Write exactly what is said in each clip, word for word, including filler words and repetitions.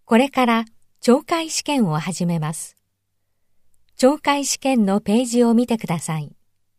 これから懲戒試験を始めます。懲戒試験のページを見てください。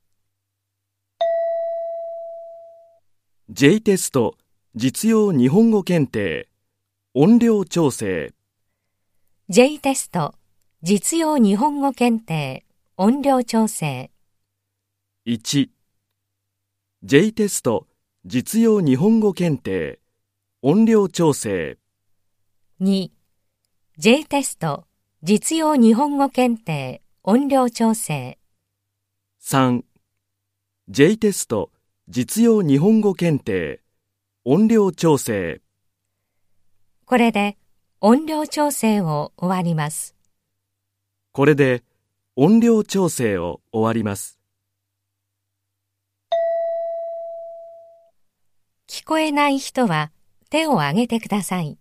J テスト実用日本語検定音量調整 J テスト実用日本語検定音量調整いち J テスト実用日本語検定音量調整に J テスト実用日本語検定音量調整さん J テスト実用日本語検定音量調整これで音量調整を終わります。 これで音量調整を終わります。 聞こえない人は手を挙げてください。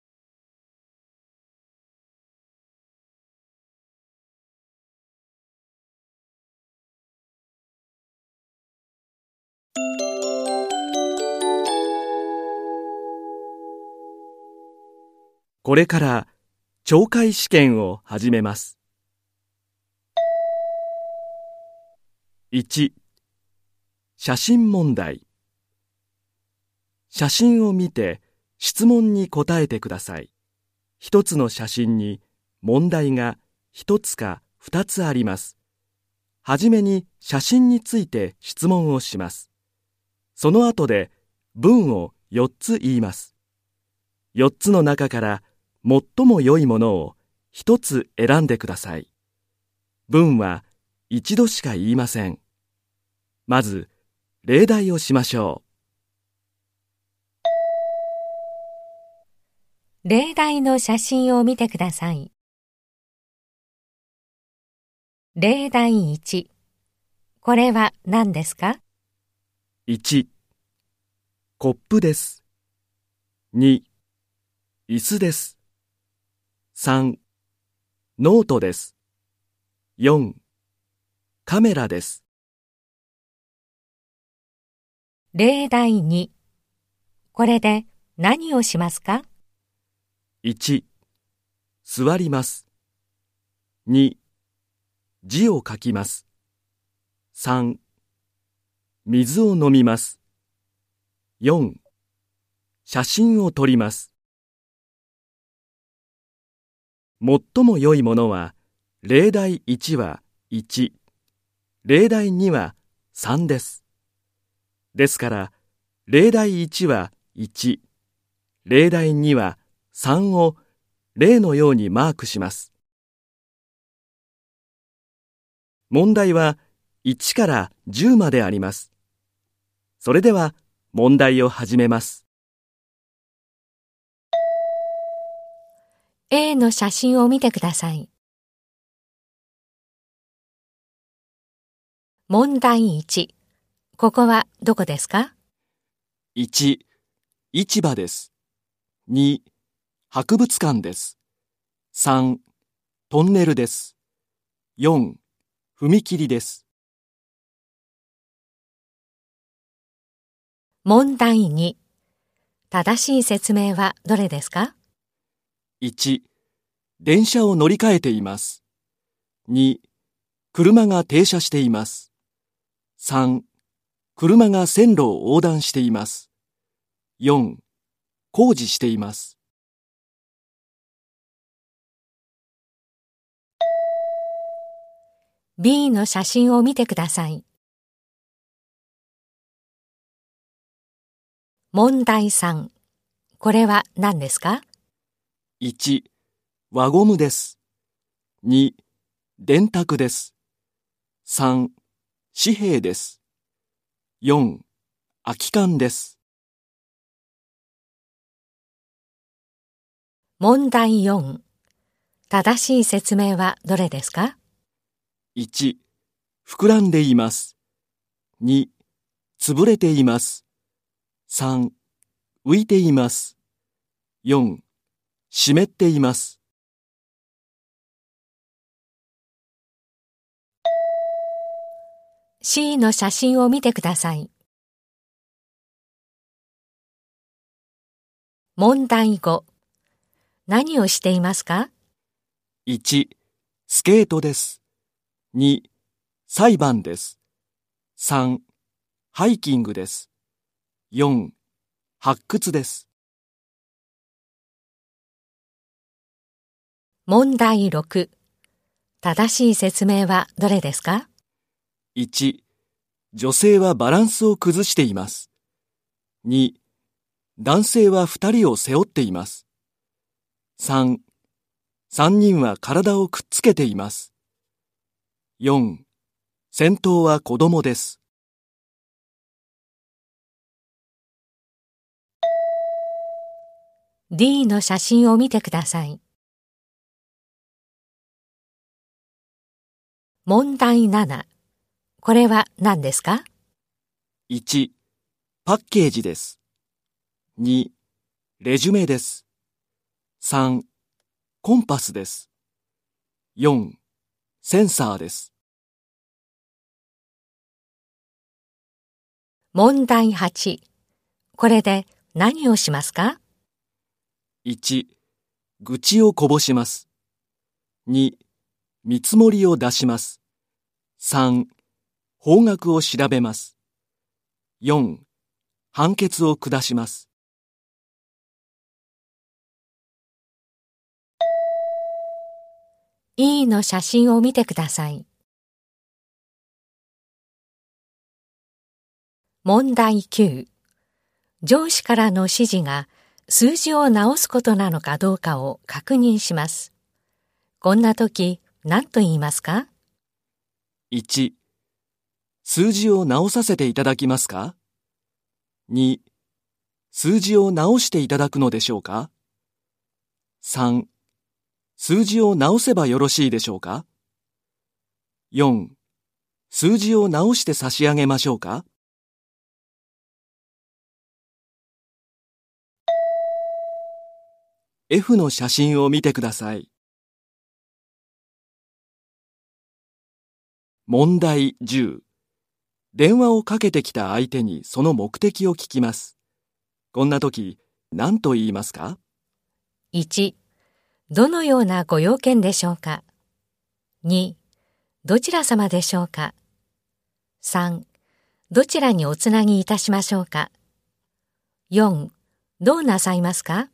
これから懲戒試験を始めます。いち、写真問題。写真を見て質問に答えてください。一つの写真に問題が一つか二つあります。はじめに写真について質問をします。その後で文をよっつ言います。よっつの中から最も良いものを一つ選んでください。文は一度しか言いません。まず、例題をしましょう。例題の写真を見てください。例題いち。これは何ですか？ いち、コップです。に、椅子です。さん、ノートです。よん、カメラです。 例題に。これで何をしますか？ いち、座ります。に、字を書きます。さん、水を飲みます。よん、写真を撮ります。最も良いものは、例題いちはいち、例題にはさんです。ですから、例題いちはいち、例題にはさんを例のようにマークします。問題はいちからじゅうまであります。それでは問題を始めます。 A の写真を見てください。問題いち。ここはどこですか？ いち、市場です。に、博物館です。さん、トンネルです。よん、踏切です。 問題に。正しい説明はどれですか？ いち、電車を乗り換えています。に、車が停車しています。さん、車が線路を横断しています。よん、工事しています。 B の写真を見てください。問題さん。これは何ですか？ いち、輪ゴムです。に、電卓です。さん、紙幣です。よん、空き缶です。 問題よん。正しい説明はどれですか？ いち、膨らんでいます。に、潰れています。さん、浮いています。よん、湿っています。 C の写真を見てください。問題ご。 何をしていますか？ いち、スケートです。に、裁判です。さん、ハイキングです。よん、発掘です。 問題ろく。正しい説明はどれですか？ いち、女性はバランスを崩しています。に、男性はふたりを背負っています。さん、さんにんは体をくっつけています。よん、先頭は子供です。 D の写真を見てください。問題なな。これは何ですか？ いち、パッケージです。に、レジュメです。さん、コンパスです。よん、センサーです。 問題はち。これで何をしますか？ いち、愚痴をこぼします。に、見積もりを出します。さん、方角を調べます。よん、判決を下します。 E の写真を見てください。問題きゅう。上司からの指示が数字を直すことなのかどうかを確認します。こんな時、何と言いますか？ いち、数字を直させていただきますか？に、数字を直していただくのでしょうか？さん、数字を直せばよろしいでしょうか？よん、数字を直して差し上げましょうか？F の写真を見てください。問題じゅう。電話をかけてきた相手にその目的を聞きます。こんな時、何と言いますか？ いち、どのようなご用件でしょうか？に、どちら様でしょうか？さん、どちらにおつなぎいたしましょうか？よん、どうなさいますか？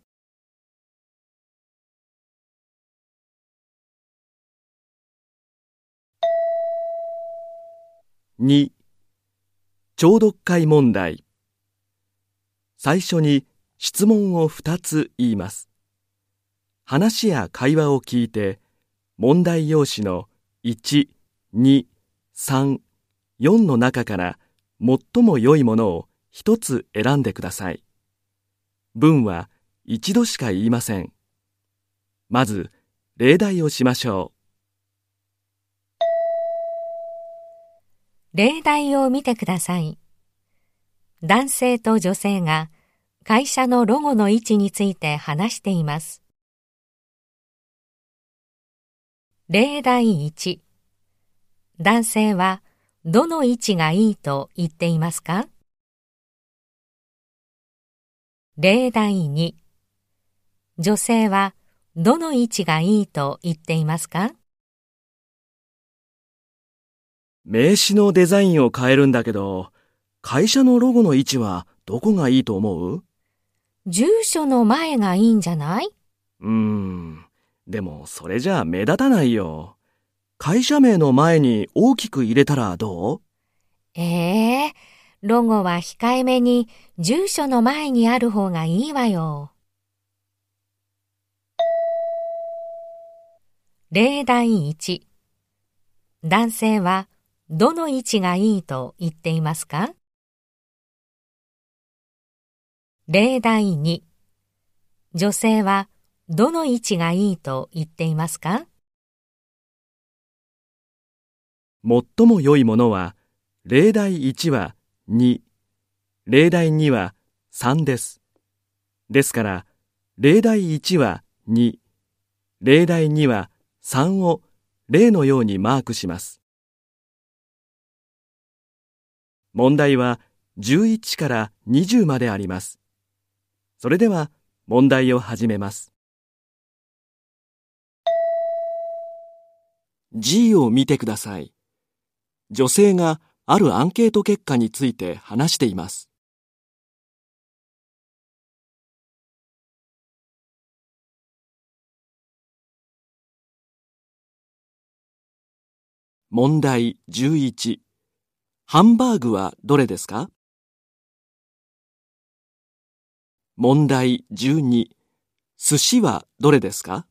に、聴読会問題。最初に質問をふたつ言います。話や会話を聞いて、問題用紙のいち、に、さん、よんの中から最も良いものをひとつ選んでください。文は一度しか言いません。まず、例題をしましょう。 例題を見てください。男性と女性が会社のロゴの位置について話しています。例題いち。男性はどの位置がいいと言っていますか？例題に。女性はどの位置がいいと言っていますか？ 名刺のデザインを変えるんだけど、会社のロゴの位置はどこがいいと思う？ 住所の前がいいんじゃない？ うーん、でもそれじゃあ目立たないよ。会社名の前に大きく入れたらどう？ ええ、ロゴは控えめに住所の前にある方がいいわよ。例題いち。男性はどの位置がいいと言っていますか？例題に。女性はどの位置がいいと言っていますか？ 最も良いものは、例題いちはに、例題にはさんです。ですから、例題いちはに、例題にはさんを例のようにマークします。問題はじゅういちからにじゅうまであります。それでは問題を始めます。 ジー を見てください。女性があるアンケート結果について話しています。問題じゅういち。ハンバーグはどれですか？問題じゅうに。寿司はどれですか？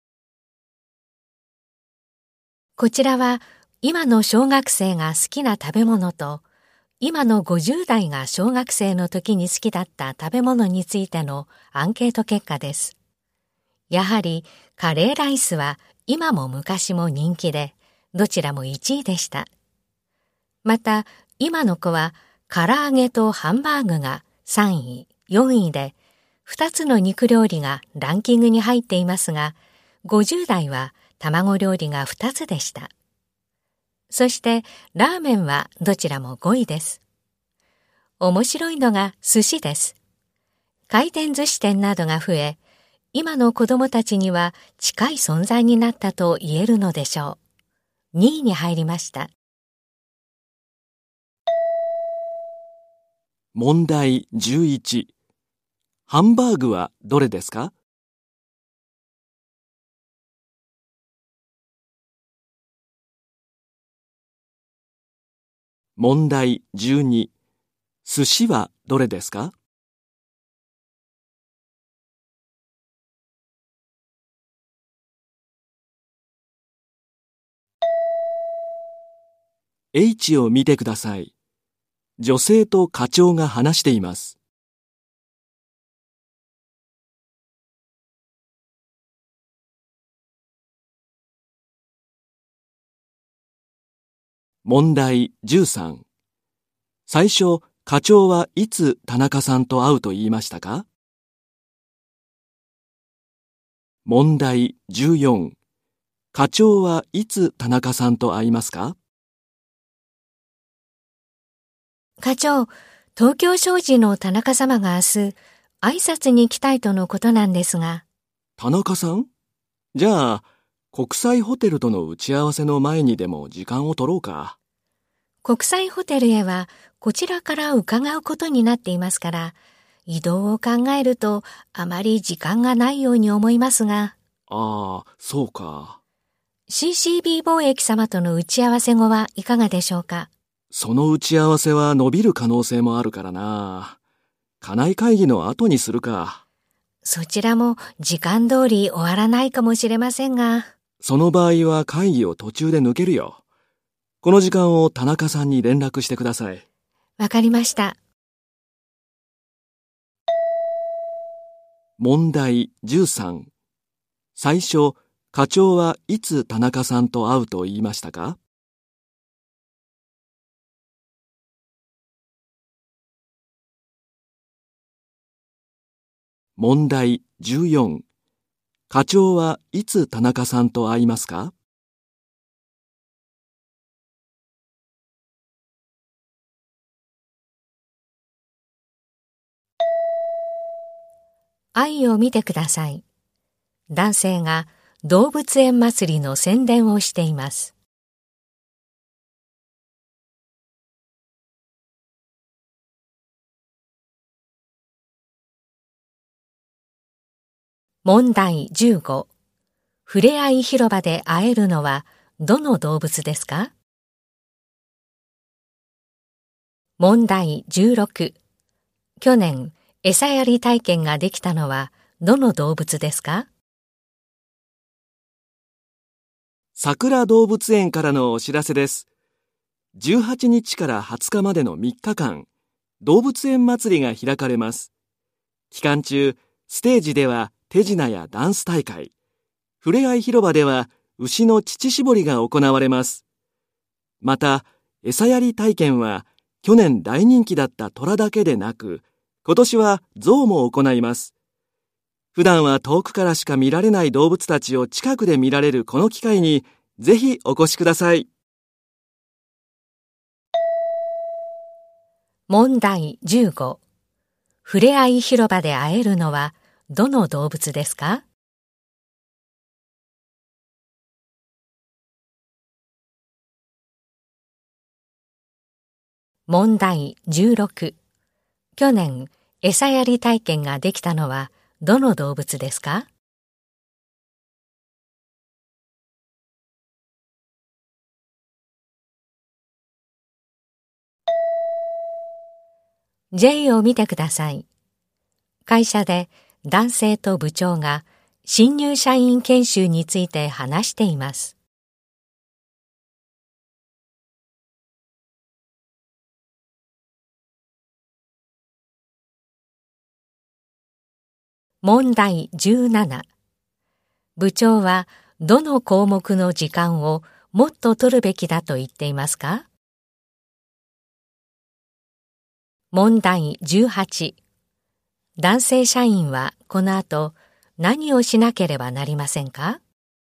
こちらは今の小学生が好きな食べ物と今のごじゅう代が小学生の時に好きだった食べ物についてのアンケート結果です。やはりカレーライスは今も昔も人気でどちらもいちいでした。また今の子は唐揚げとハンバーグがさんい、よんいでふたつの肉料理がランキングに入っていますが、ごじゅう代は卵料理がふたつでした。そしてラーメンはどちらもごいです。面白いのが寿司です。回転寿司店などが増え、今の子供たちには近い存在になったと言えるのでしょう。にいに入りました。 問題じゅういち。ハンバーグはどれですか？問題じゅうに。寿司はどれですか？H を見てください。女性と課長が話しています。問題じゅうさん。最初、課長はいつ田中さんと会うと言いましたか？問題じゅうよん。課長はいつ田中さんと会いますか？ 課長、東京商事の田中様が明日、挨拶に来たいとのことなんですが。 田中さん？じゃあ、国際ホテルとの打ち合わせの前にでも時間を取ろうか。 国際ホテルへはこちらから伺うことになっていますから、移動を考えるとあまり時間がないように思いますが。 ああ、そうか。 シーシービー 貿易様との打ち合わせ後はいかがでしょうか？ その打ち合わせは伸びる可能性もあるからな。家内会議の後にするか。 そちらも時間通り終わらないかもしれませんが。 その場合は会議を途中で抜けるよ。この時間を田中さんに連絡してください。 わかりました。 問題じゅうさん。最初、課長はいつ田中さんと会うと言いましたか？問題じゅうよん。課長はいつ田中さんと会いますか？ 愛を見てください。男性が動物園祭りの宣伝をしています。問題じゅうご。ふれあい広場で会えるのはどの動物ですか？問題じゅうろく。去年、餌やり体験ができたのはどの動物ですか？ さくら動物園からのお知らせです。じゅうはちにちからはつかまでのみっかかん、動物園祭りが開かれます。期間中、ステージでは手品やダンス大会、ふれあい広場では牛の乳搾りが行われます。また、餌やり体験は去年大人気だった虎だけでなく、今年は象も行います。普段は遠くからしか見られない動物たちを近くで見られるこの機会に、ぜひお越しください。 問題じゅうご。ふれあい広場で会えるのはどの動物ですか？ 問題じゅうろく。去年、餌やり体験ができたのはどの動物ですか？J を見てください。会社で男性と部長が新入社員研修について話しています。問題じゅうなな。部長はどの項目の時間をもっと取るべきだと言っていますか？問題じゅうはち。男性社員はこの後何をしなければなりませんか？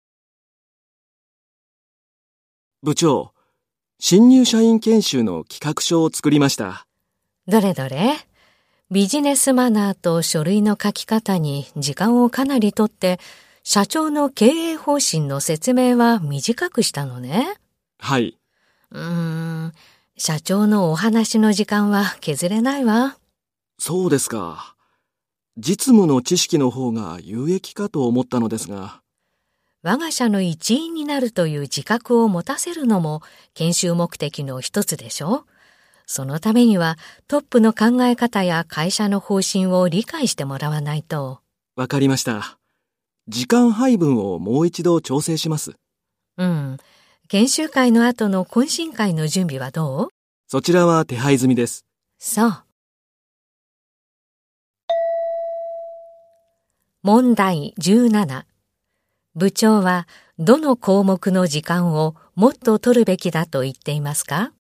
部長、新入社員研修の企画書を作りました。 どれどれ？ビジネスマナーと書類の書き方に時間をかなりとって、社長の経営方針の説明は短くしたのね。 はい。 うーん、社長のお話の時間は削れないわ。 そうですか。実務の知識の方が有益かと思ったのですが。 我が社の一員になるという自覚を持たせるのも研修目的の一つでしょ。そのためにはトップの考え方や会社の方針を理解してもらわないと。 わかりました。時間配分をもう一度調整します。 うん。研修会の後の懇親会の準備はどう？ そちらは手配済みです。 そう。問題じゅうなな。部長はどの項目の時間をもっと取るべきだと言っていますか？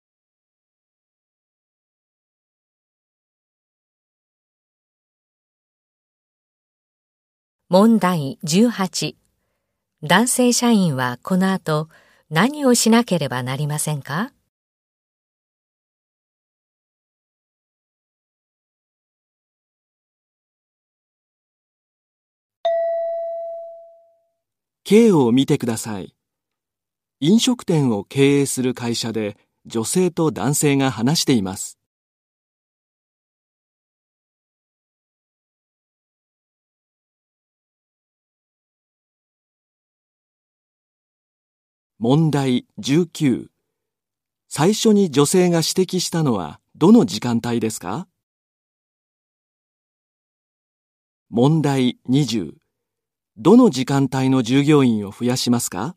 問題じゅうはち。男性社員はこの後何をしなければなりませんか？ K を見てください。飲食店を経営する会社で女性と男性が話しています。問題じゅうきゅう。最初に女性が指摘したのはどの時間帯ですか？問題にじゅう。どの時間帯の従業員を増やしますか？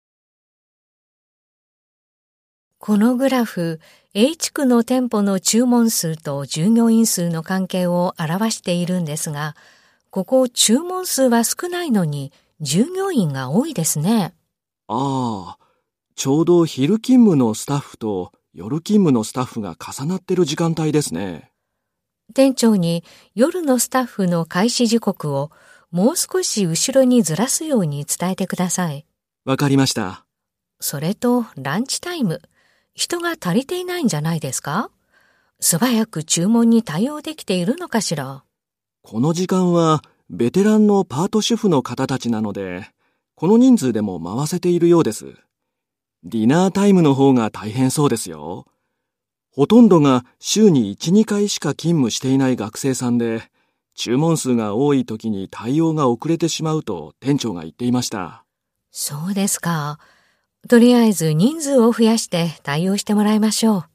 このグラフ、A 地区の店舗の注文数と従業員数の関係を表しているんですが、ここ注文数は少ないのに従業員が多いですね。 ああ、ちょうど昼勤務のスタッフと夜勤務のスタッフが重なってる時間帯ですね。 店長に夜のスタッフの開始時刻をもう少し後ろにずらすように伝えてください。 わかりました。 それとランチタイム、人が足りていないんじゃないですか？素早く注文に対応できているのかしら？ この時間はベテランのパート主婦の方たちなので、この人数でも回せているようです。ディナータイムの方が大変そうですよ。ほとんどが週にいち、にかいしか勤務していない学生さんで、注文数が多い時に対応が遅れてしまうと店長が言っていました。 そうですか。とりあえず人数を増やして対応してもらいましょう。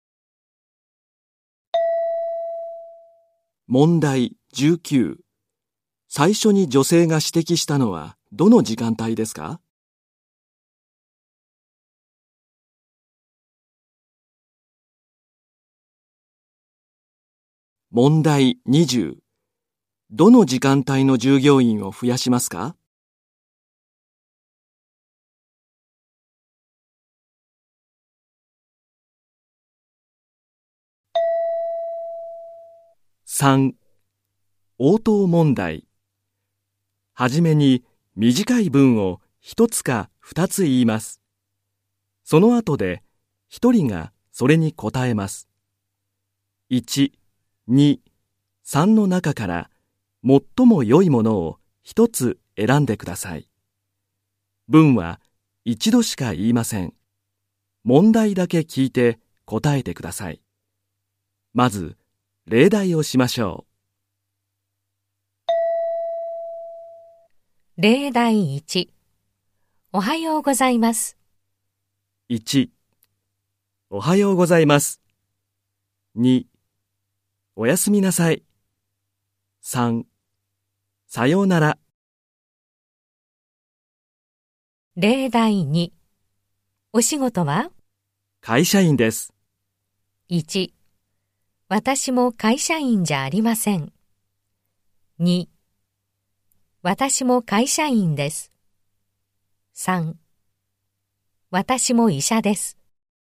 問題じゅうきゅう。最初に女性が指摘したのはどの時間帯ですか？問題にじゅう。どの時間帯の従業員を増やしますか？さん、応答問題。はじめに短い文を一つか二つ言います。その後で一人がそれに答えます。いち、に、さんの中から最も良いものを一つ選んでください。文は一度しか言いません。問題だけ聞いて答えてください。まず、例題をしましょう。例題いち。おはようございます。 いち、おはようございます。に、おやすみなさい。さん、さようなら。 例題に。お仕事は？ 会社員です。 いち、私も会社員じゃありません。に、私も会社員です。さん、私も医者です。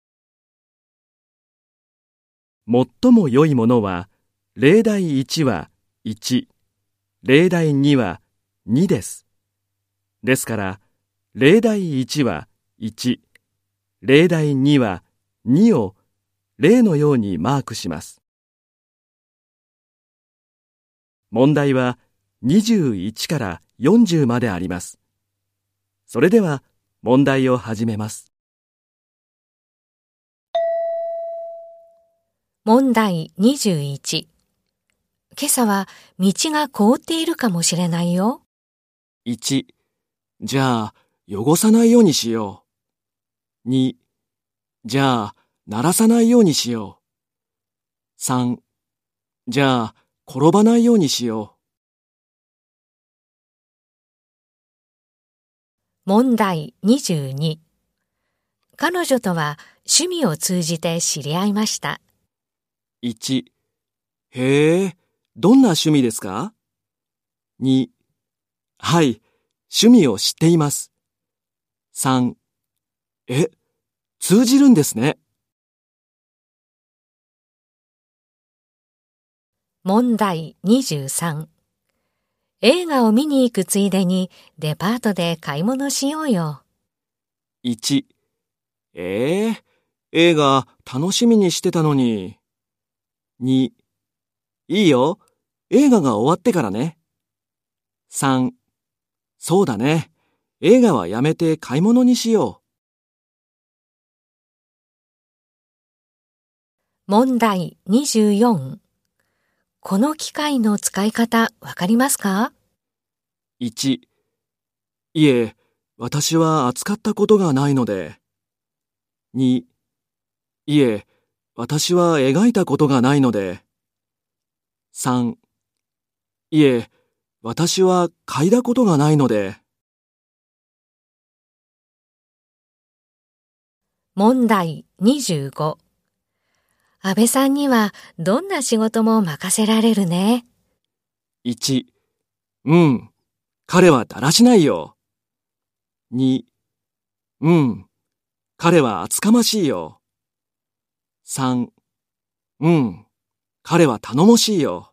最も良いものは、例題いちはいち、例題にはにです。ですから、例題いちはいち、例題にはにを例のようにマークします。問題はにじゅういちからよんじゅうまであります。それでは問題を始めます。 問題にじゅういち。今朝は道が凍っているかもしれないよ。 いち、じゃあ汚さないようにしよう。に、じゃあ鳴らさないようにしよう。さん、じゃあ転ばないようにしよう。 問題にじゅうに。彼女とは趣味を通じて知り合いました。 いち、へえ、どんな趣味ですか？に、はい、趣味を知っています。さん、え、通じるんですね。 問題にじゅうさん。映画を見に行くついでにデパートで買い物しようよ。 いち、えー、映画楽しみにしてたのに。に、いいよ、映画が終わってからね。さん、そうだね、映画はやめて買い物にしよう。問題にじゅうよん。この機械の使い方わかりますか？ いち、いえ、私は扱ったことがないので。に、いえ、私は描いたことがないので。さん、いえ、私は嗅いだことがないので。 問題にじゅうご。安倍さんにはどんな仕事も任せられるね。 いち、うん、彼はだらしないよ。に、うん、彼は厚かましいよ。さん、うん、彼は頼もしいよ。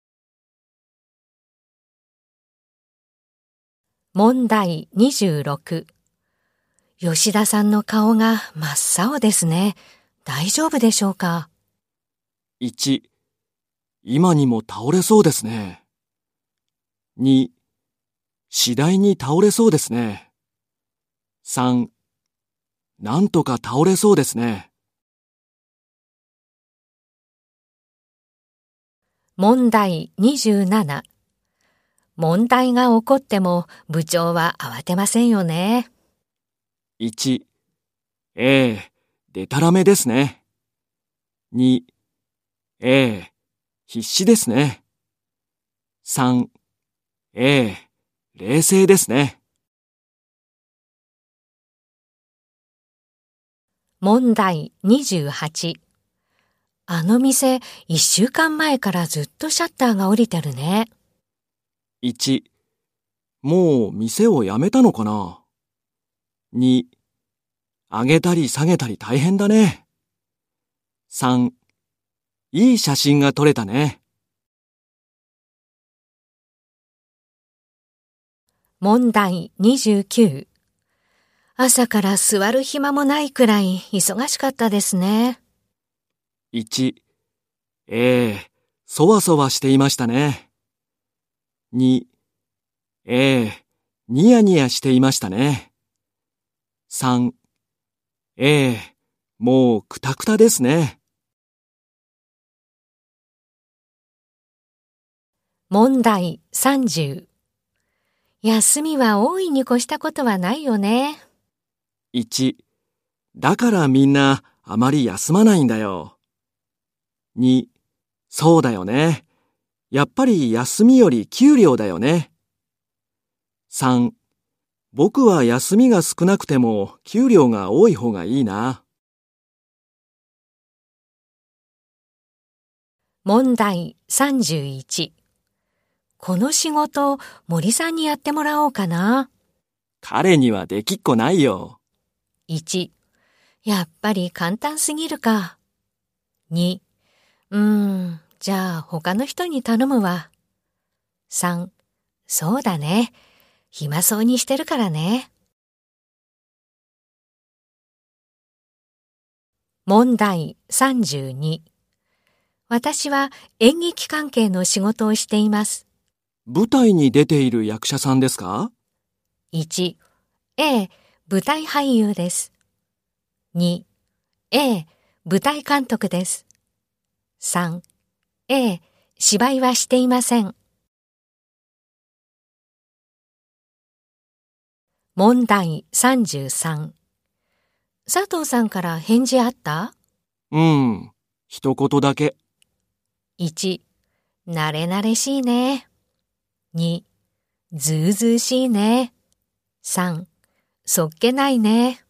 問題にじゅうろく。吉田さんの顔が真っ青ですね。大丈夫でしょうか？ いち、今にも倒れそうですね。に、次第に倒れそうですね。さん、なんとか倒れそうですね。 問題にじゅうなな。問題が起こっても部長は慌てませんよね。 いち、ええ、でたらめですね。に、ええ、必死ですね。さん、ええ、冷静ですね。 問題にじゅうはち。あの店、いっしゅうかんまえからずっとシャッターが降りてるね。 いち、もう店を辞めたのかな。に、上げたり下げたり大変だね。さん、いい写真が撮れたね。 問題にじゅうきゅう。朝から座る暇もないくらい忙しかったですね。 いち、ええ、そわそわしていましたね。に、ええ、ニヤニヤしていましたね。さん、ええ、 もうくたくたですね。 問題さんじゅう。休みは大いに越したことはないよね。 いち、だからみんなあまり休まないんだよ。に、そうだよね。やっぱり休みより給料だよね。さん、僕は休みが少なくても給料が多い方がいいな。 問題さんじゅういち。この仕事、森さんにやってもらおうかな。 彼にはできっこないよ。 いち、やっぱり簡単すぎるか。に、うーん、じゃあ他の人に頼むわ。さん、そうだね。暇そうにしてるからね。問題さんじゅうに。私は演劇関係の仕事をしています。 舞台に出ている役者さんですか？ いち、ええ、舞台俳優です。に、ええ、舞台監督です。さん、ええ、芝居はしていません。問題さんじゅうさん。佐藤さんから返事あった？ うん、一言だけ。 いち、慣れ慣れしいね。に、ずうずうしいね。さん、そっけないね。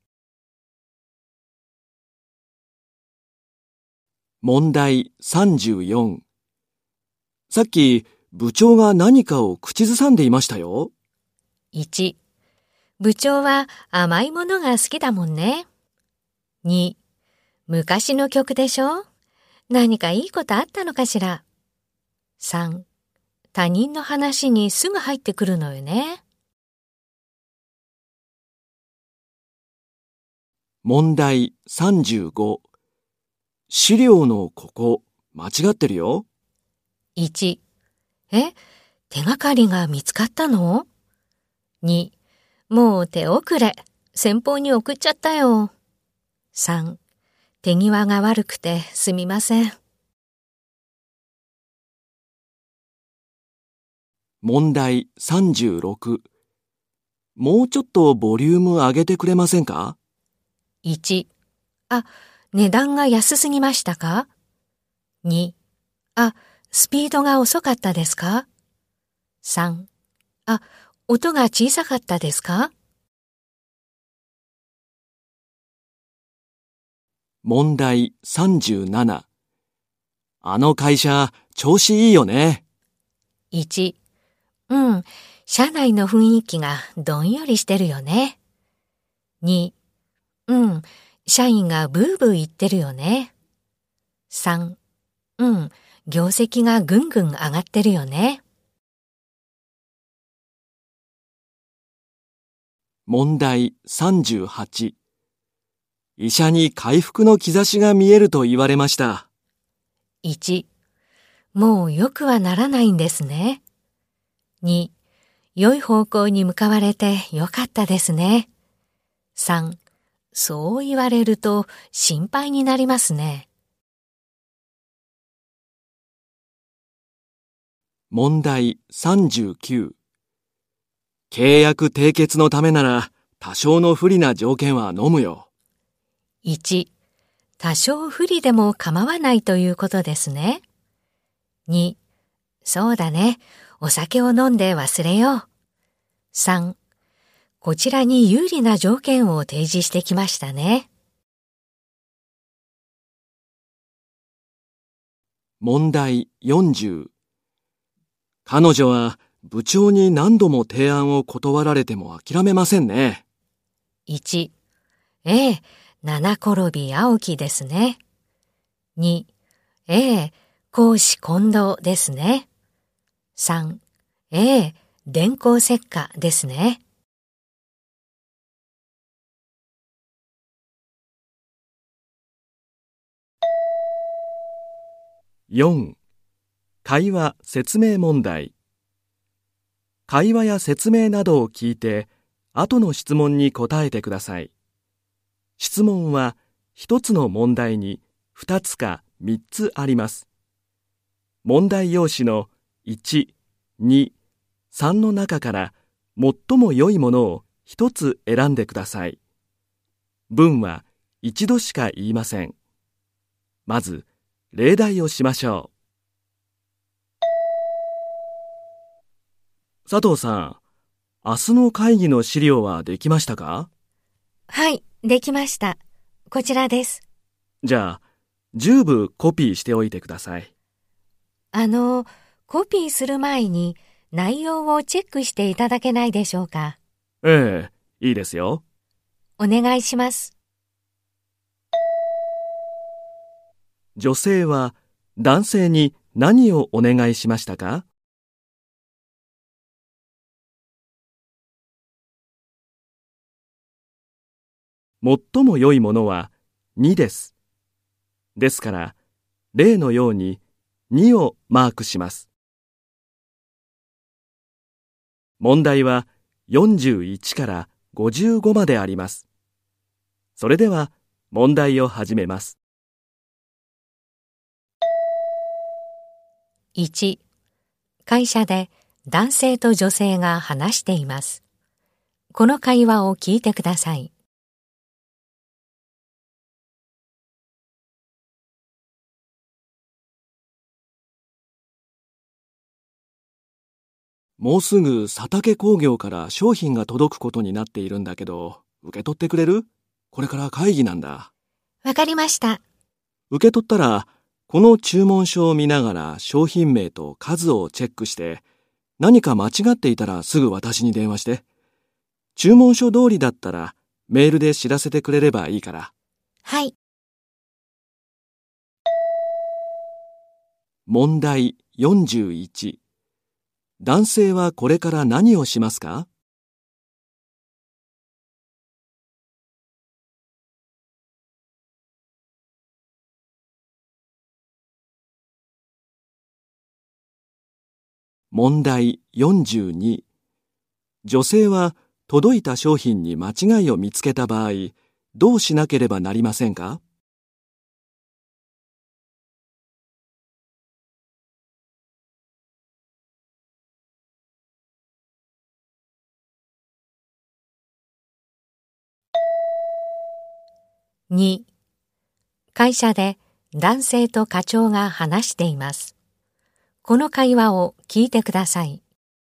問題さんじゅうよん。さっき部長が何かを口ずさんでいましたよ。 いち、部長は甘いものが好きだもんね。に、昔の曲でしょ？何かいいことあったのかしら。さん、他人の話にすぐ入ってくるのよね。 問題さんじゅうご。資料のここ、間違ってるよ。 いち、え、手がかりが見つかったの？に、もう手遅れ、先方に送っちゃったよ。さん、手際が悪くてすみません。 問題さんじゅうろく。もうちょっとボリューム上げてくれませんか？ いち、あ、値段が安すぎましたか？に、あ、スピードが遅かったですか？さん、あ、音が小さかったですか？ 問題さんじゅうなな。あの会社、調子いいよね。 いち、うん、社内の雰囲気がどんよりしてるよね。に、うん、社員がブーブー言ってるよね。さん、うん、業績がぐんぐん上がってるよね。 問題さんじゅうはち。医者に回復の兆しが見えると言われました。 いち、もう良くはならないんですね。に、良い方向に向かわれてよかったですね。さん、そう言われると心配になりますね。 問題さんじゅうきゅう。契約締結のためなら多少の不利な条件は飲むよ。 いち、多少不利でも構わないということですね。に、そうだね。お酒を飲んで忘れよう。さん、こちらに有利な条件を提示してきましたね。 問題よんじゅう。彼女は部長に何度も提案を断られても諦めませんね。 いち、ええ、七転び青木ですね。に、ええ、公私混同ですね。さん、ええ、電光石火ですね。 よん、会話説明問題。会話や説明などを聞いて、後の質問に答えてください。質問は一つの問題に二つか三つあります。問題用紙のいち、に、さんの中から最も良いものを一つ選んでください。文は一度しか言いません。まず、例題をしましょう。佐藤さん、明日の会議の資料はできましたか？ はい、できました。こちらです。 じゃあ、十部コピーしておいてください。 あの、コピーする前に内容をチェックしていただけないでしょうか？ ええ、いいですよ。 お願いします。 女性は男性に何をお願いしましたか？最も良いものはにです。ですから、例のようににをマークします。問題はよんじゅういちからごじゅうごまであります。それでは問題を始めます。 いち、会社で男性と女性が話しています。この会話を聞いてください。 もうすぐ佐竹工業から商品が届くことになっているんだけど、受け取ってくれる？これから会議なんだ。 わかりました。 受け取ったら、この注文書を見ながら商品名と数をチェックして、何か間違っていたらすぐ私に電話して。注文書通りだったらメールで知らせてくれればいいから。 はい。 問題よんじゅういち。男性はこれから何をしますか？問題よんじゅうに。女性は届いた商品に間違いを見つけた場合、どうしなければなりませんか？ に、会社で男性と課長が話しています。この会話を聞いてください。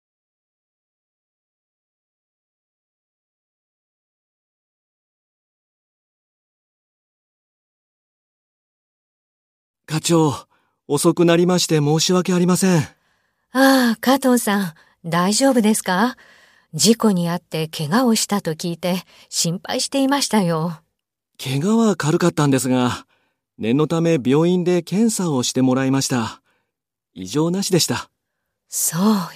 課長、遅くなりまして申し訳ありません。 ああ、加藤さん、大丈夫ですか？事故に遭って怪我をしたと聞いて心配していましたよ。 怪我は軽かったんですが、念のため病院で検査をしてもらいました。異常なしでした。 そう、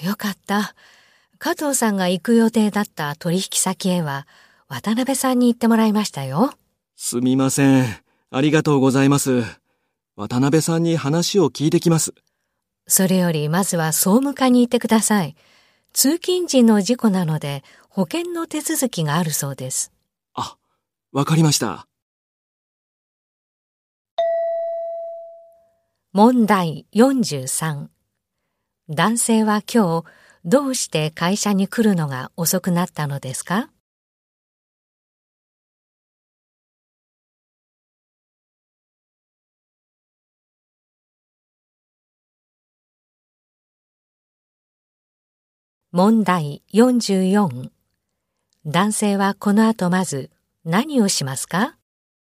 よかった。加藤さんが行く予定だった取引先へは渡辺さんに行ってもらいましたよ。 すみません。ありがとうございます。渡辺さんに話を聞いてきます。 それよりまずは総務課に行ってください。通勤時の事故なので保険の手続きがあるそうです。 あ、わかりました。 問題よんじゅうさん。男性は今日どうして会社に来るのが遅くなったのですか？問題よんじゅうよん。男性はこの後まず何をしますか？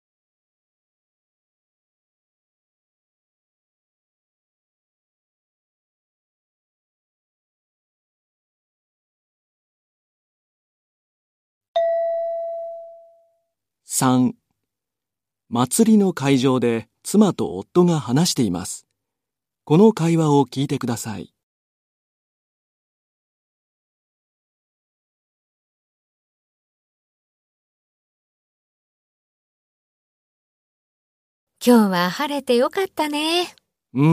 さん、祭りの会場で妻と夫が話しています。この会話を聞いてください。 今日は晴れてよかったね。 うん。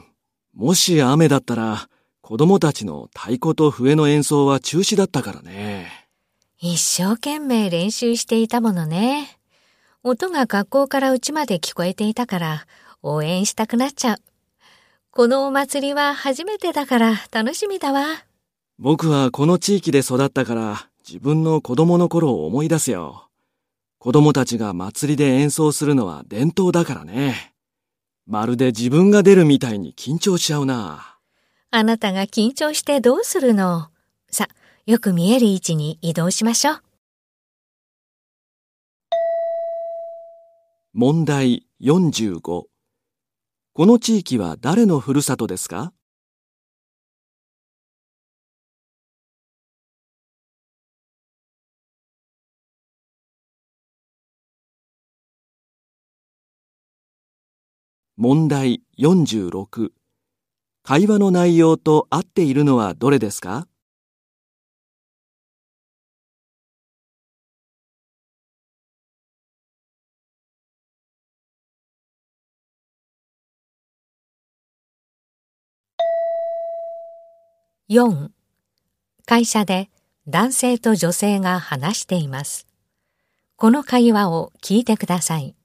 もし雨だったら、子供たちの太鼓と笛の演奏は中止だったからね。 一生懸命練習していたものね。 音が学校から家まで聞こえていたから応援したくなっちゃう。このお祭りは初めてだから楽しみだわ。 僕はこの地域で育ったから自分の子供の頃を思い出すよ。子供たちが祭りで演奏するのは伝統だからね。まるで自分が出るみたいに緊張しちゃうな。 あなたが緊張してどうするの？さ、よく見える位置に移動しましょう。 問題よんじゅうご。この地域は誰のふるさとですか？問題よんじゅうろく。会話の内容と合っているのはどれですか？ よん、会社で男性と女性が話しています。この会話を聞いてください。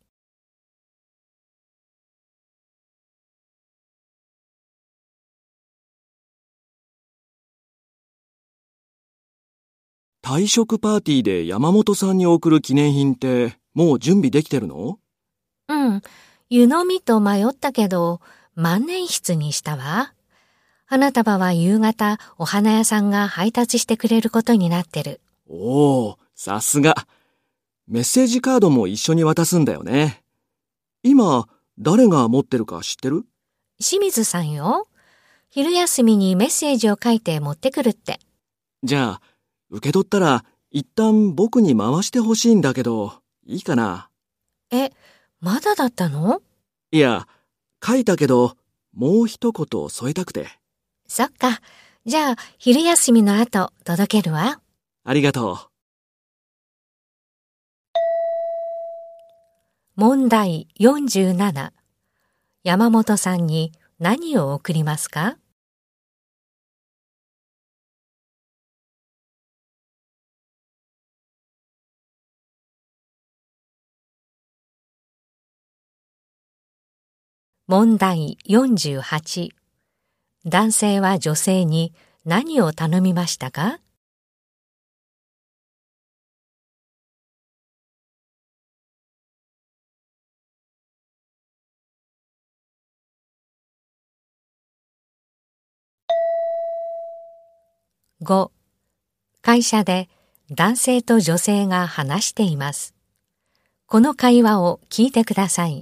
退職パーティーで山本さんに送る記念品ってもう準備できてるの？ うん、湯飲みと迷ったけど万年筆にしたわ。花束は夕方お花屋さんが配達してくれることになってる。 おー、さすが。メッセージカードも一緒に渡すんだよね。今、誰が持ってるか知ってる？ 清水さんよ。昼休みにメッセージを書いて持ってくるって。 じゃあ、受け取ったら一旦僕に回してほしいんだけど、いいかな？ え、まだだったの？ いや、書いたけど、もう一言添えたくて。 そっか。じゃあ、昼休みの後届けるわ。 ありがとう。 問題よんじゅうなな。山本さんに何を送りますか？問題よんじゅうはち。男性は女性に何を頼みましたか？ご、会社で男性と女性が話しています。この会話を聞いてください。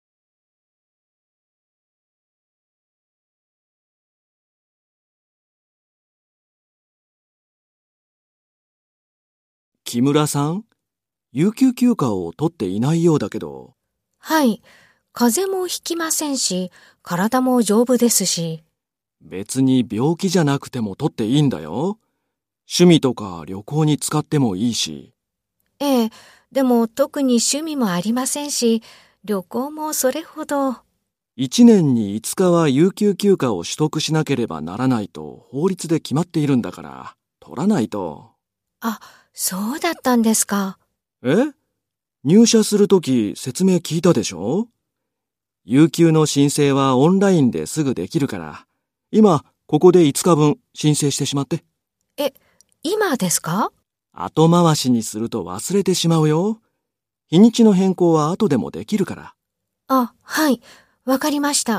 木村さん、有給休暇を取っていないようだけど。 はい、風邪もひきませんし、体も丈夫ですし。 別に病気じゃなくても取っていいんだよ。趣味とか旅行に使ってもいいし。 ええ、でも特に趣味もありませんし、旅行もそれほど。 一年に五日は有給休暇を取得しなければならないと法律で決まっているんだから、取らないと。 あ、そうだったんですか。 え？入社するとき説明聞いたでしょ？有給の申請はオンラインですぐできるから、今ここで五日分申請してしまって。 え、今ですか？ 後回しにすると忘れてしまうよ。日にちの変更は後でもできるから。 あ、はい、わかりました。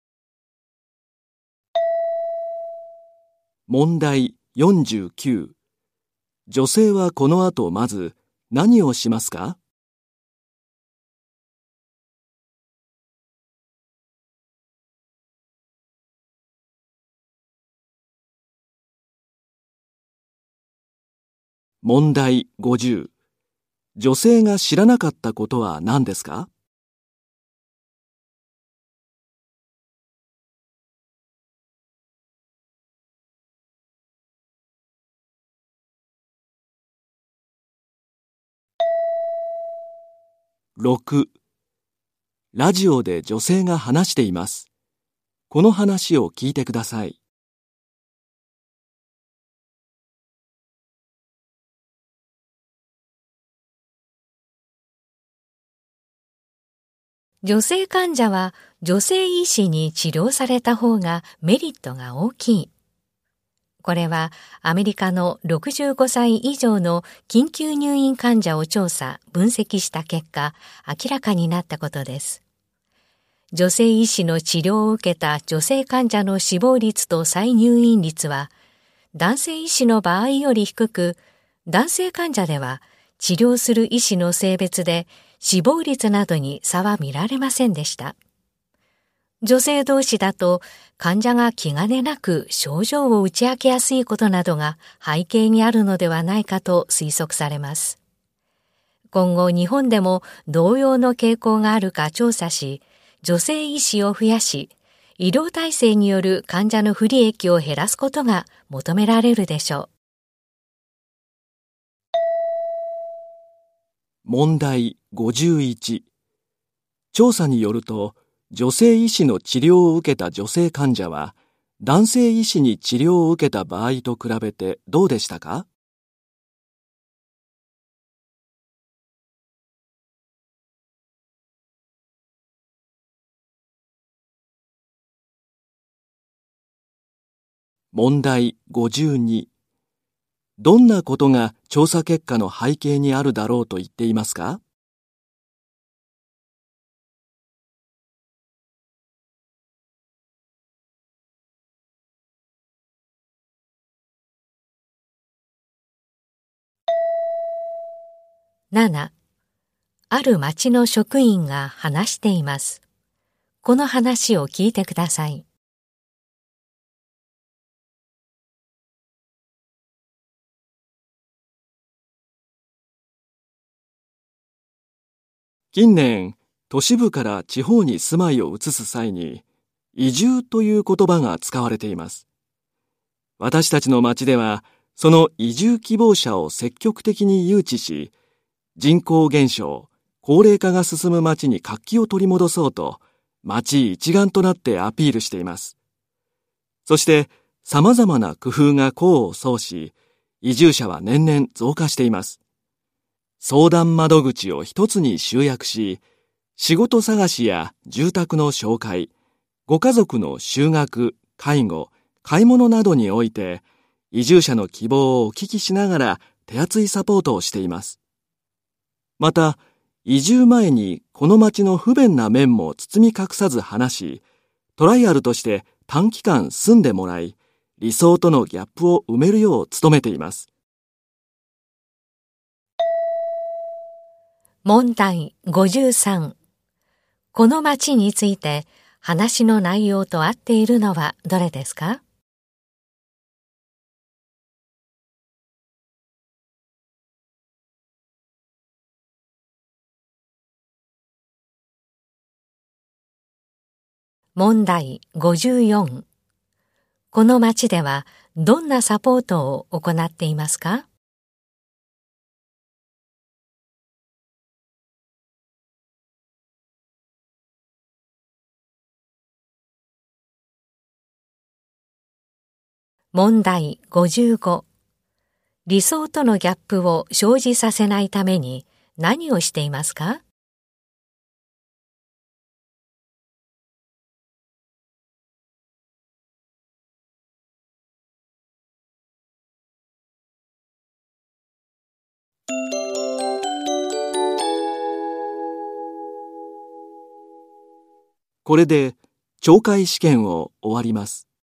問題よんじゅうきゅう。女性はこの後まず何をしますか？問題ごじゅう。女性が知らなかったことは何ですか？ろく、ラジオで女性が話しています。この話を聞いてください。 女性患者は女性医師に治療された方がメリットが大きい。これはアメリカのろくじゅうごさい以上の緊急入院患者を調査・分析した結果、明らかになったことです。女性医師の治療を受けた女性患者の死亡率と再入院率は、男性医師の場合より低く、男性患者では治療する医師の性別で死亡率などに差は見られませんでした。女性同士だと患者が気兼ねなく症状を打ち明けやすいことなどが背景にあるのではないかと推測されます。今後日本でも同様の傾向があるか調査し、女性医師を増やし、医療体制による患者の不利益を減らすことが求められるでしょう。 問題ごじゅういち。調査によると、女性医師の治療を受けた女性患者は、男性医師に治療を受けた場合と比べてどうでしたか？問題ごじゅうに。どんなことが調査結果の背景にあるだろうと言っていますか？ なな、ある町の職員が話しています。この話を聞いてください。 近年、都市部から地方に住まいを移す際に、移住という言葉が使われています。私たちの町では、その移住希望者を積極的に誘致し、人口減少、高齢化が進む町に活気を取り戻そうと、町一丸となってアピールしています。そして、様々な工夫が功を奏し、移住者は年々増加しています。相談窓口を一つに集約し、仕事探しや住宅の紹介、ご家族の就学、介護、買い物などにおいて、移住者の希望をお聞きしながら手厚いサポートをしています。また、移住前にこの町の不便な面も包み隠さず話し、トライアルとして短期間住んでもらい、理想とのギャップを埋めるよう努めています。 問題ごじゅうさん。この町について話の内容と合っているのはどれですか？問題ごじゅうよん。この町ではどんなサポートを行っていますか？問題ごじゅうご。理想とのギャップを生じさせないために何をしていますか？ これで懲戒試験を終わります。